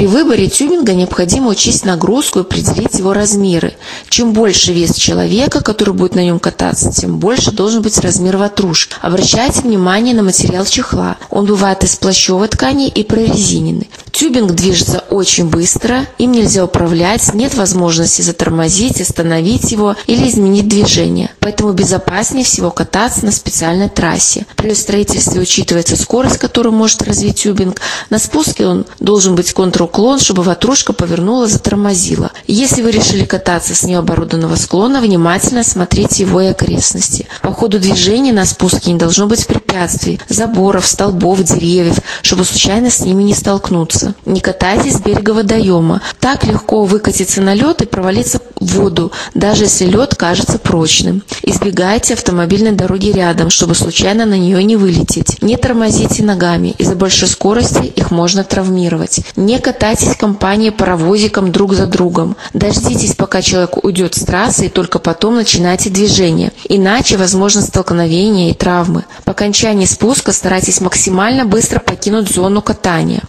При выборе тюбинга необходимо учесть нагрузку и определить его размеры. Чем больше вес человека, который будет на нем кататься, тем больше должен быть размер ватрушки. Обращайте внимание на материал чехла. Он бывает из плащевой ткани и прорезиненный. Тюбинг движется очень быстро, им нельзя управлять, нет возможности затормозить, остановить его или изменить движение. Поэтому безопаснее всего кататься на специальной трассе. При строительстве учитывается скорость, которую может развить тюбинг. На спуске он должен быть контруклон, чтобы ватрушка повернула, затормозила. Если вы решили кататься с необорудованного склона, внимательно смотрите его и окрестности. По ходу движения на спуске не должно быть препятствий, заборов, столбов, деревьев, чтобы случайно с ними не столкнуться. Не катайтесь с берега водоема. Так легко выкатиться на лед и провалиться в воду, даже если лед кажется прочным. Избегайте автомобильной дороги рядом, чтобы случайно на нее не вылететь. Не тормозите ногами, из-за большой скорости их можно травмировать. Не катайтесь компанией паровозиком друг за другом. Дождитесь, пока человек уйдет с трассы, и только потом начинайте движение. Иначе возможно столкновение и травмы. По окончании спуска старайтесь максимально быстро покинуть зону катания.